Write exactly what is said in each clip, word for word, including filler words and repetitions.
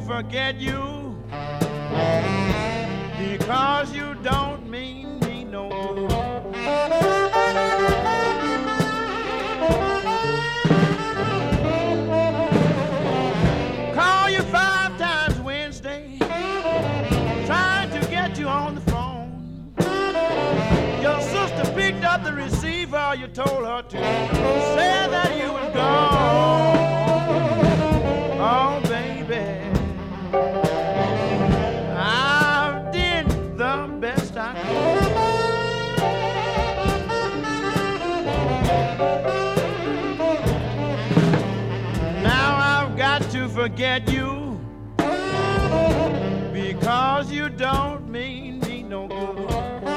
forget you because you don't mean me no good. Call you five times Wednesday, trying to get you on the phone. Your sister picked up the receiver, you told her to say that you was gone. Oh, baby, I did the best I could. Now I've got to forget you because you don't mean me no good.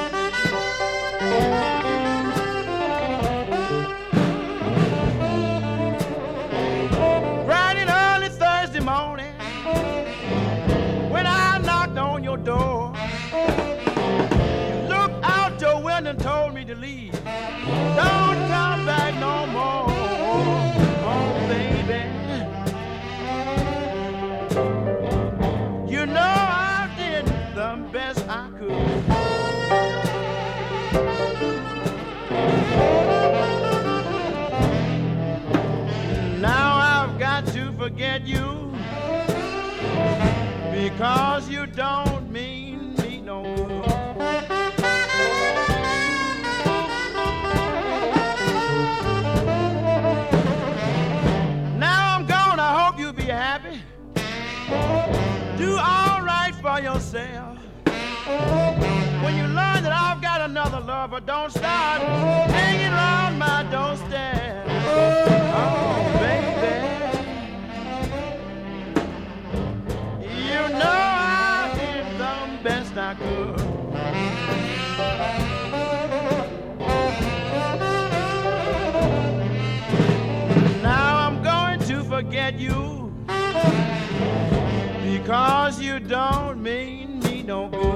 Bright and early Thursday morning, when I knocked on your door, you looked out your window and told me to leave. Don't come back no more. Oh, baby, you know I did the best I could. Now I've got to forget you because you don't mean me no good. Now I'm gone, I hope you'll be happy. Do all right for yourself. When you learn that I've got another lover, don't start hanging around my doorstep. Oh, baby, you know I did the best I could. Now I'm going to forget you because you don't mean me no good.